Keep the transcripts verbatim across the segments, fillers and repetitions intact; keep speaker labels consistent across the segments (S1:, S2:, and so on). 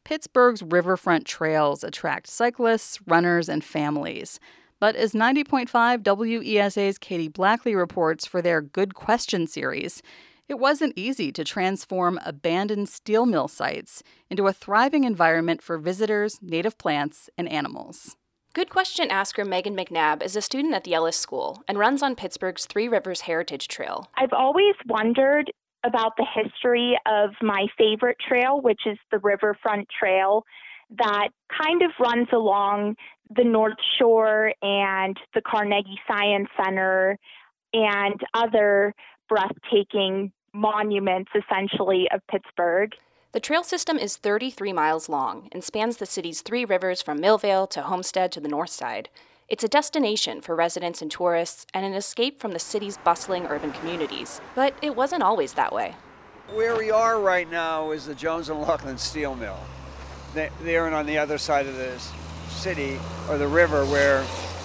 S1: Pittsburgh's riverfront trails attract cyclists, runners, and families. But as ninety point five W E S A's Katie Blackley reports for their Good Question series, it wasn't easy to transform abandoned steel mill sites into a thriving environment for visitors, native plants, and animals.
S2: Good Question asker Megan McNabb is a student at the Ellis School and runs on Pittsburgh's Three Rivers Heritage Trail.
S3: I've always wondered about the history of my favorite trail, which is the Riverfront Trail, that kind of runs along the North Shore and the Carnegie Science Center and other breathtaking monuments, essentially, of Pittsburgh.
S2: The trail system is thirty-three miles long and spans the city's three rivers from Millvale to Homestead to the north side. It's a destination for residents and tourists and an escape from the city's bustling urban communities. But it wasn't always that way.
S4: Where we are right now is the Jones and Laughlin Steel Mill. They're on the other side of the city, or the river, where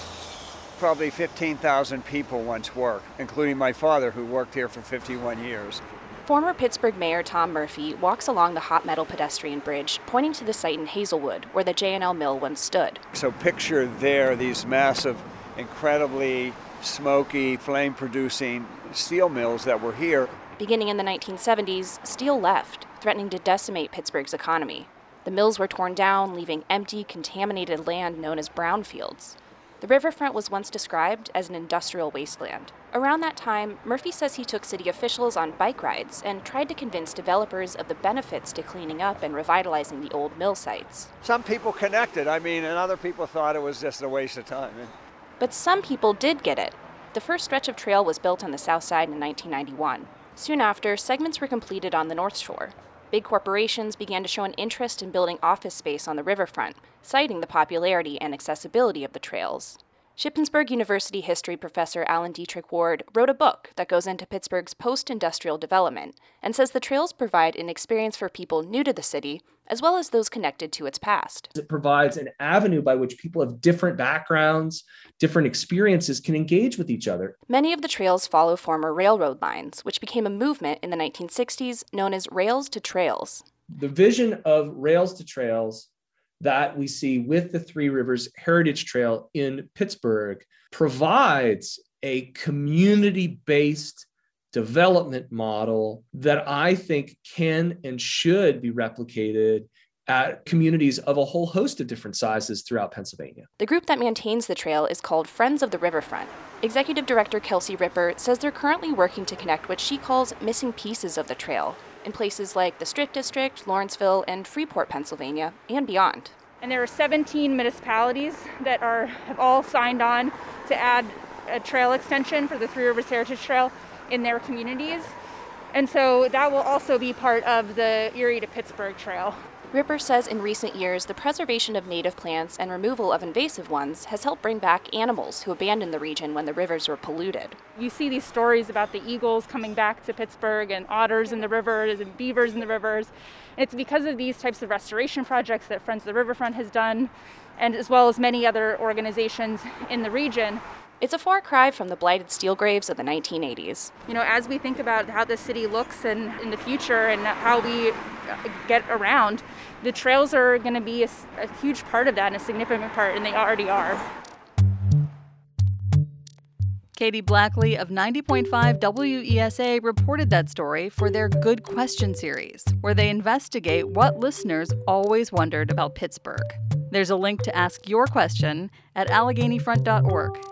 S4: probably fifteen thousand people once worked, including my father, who worked here for fifty-one years.
S2: Former Pittsburgh Mayor Tom Murphy walks along the hot metal pedestrian bridge, pointing to the site in Hazelwood, where the J and L mill once stood.
S4: So picture there these massive, incredibly smoky, flame-producing steel mills that were here.
S2: Beginning in the nineteen seventies, steel left, threatening to decimate Pittsburgh's economy. The mills were torn down, leaving empty, contaminated land known as brownfields. The riverfront was once described as an industrial wasteland. Around that time, Murphy says he took city officials on bike rides and tried to convince developers of the benefits to cleaning up and revitalizing the old mill sites.
S4: Some people connected, I mean, and other people thought it was just a waste of time.
S2: But some people did get it. The first stretch of trail was built on the south side in nineteen ninety-one. Soon after, segments were completed on the north shore. Big corporations began to show an interest in building office space on the riverfront, citing the popularity and accessibility of the trails. Shippensburg University history professor Alan Dietrich Ward wrote a book that goes into Pittsburgh's post-industrial development and says the trails provide an experience for people new to the city, as well as those connected to its past.
S5: It provides an avenue by which people of different backgrounds, different experiences can engage with each other.
S2: Many of the trails follow former railroad lines, which became a movement in the nineteen sixties known as Rails to Trails.
S5: The vision of Rails to Trails that we see with the Three Rivers Heritage Trail in Pittsburgh provides a community-based development model that I think can and should be replicated at communities of a whole host of different sizes throughout Pennsylvania.
S2: The group that maintains the trail is called Friends of the Riverfront. Executive Director Kelsey Ripper says they're currently working to connect what she calls missing pieces of the trail in places like the Strip District, Lawrenceville, and Freeport, Pennsylvania, and beyond.
S6: And there are seventeen municipalities that are have all signed on to add a trail extension for the Three Rivers Heritage Trail in their communities. And so that will also be part of the Erie to Pittsburgh Trail.
S2: Ripper says in recent years, the preservation of native plants and removal of invasive ones has helped bring back animals who abandoned the region when the rivers were polluted.
S6: You see these stories about the eagles coming back to Pittsburgh and otters in the rivers and beavers in the rivers. And it's because of these types of restoration projects that Friends of the Riverfront has done, and as well as many other organizations in the region.
S2: It's a far cry from the blighted steel graves of the nineteen eighties.
S6: You know, as we think about how the city looks and in the future and how we get around, the trails are going to be a, a huge part of that and a significant part, and they already are.
S1: Katie Blackley of ninety point five W E S A reported that story for their Good Question series, where they investigate what listeners always wondered about Pittsburgh. There's a link to ask your question at allegheny front dot org.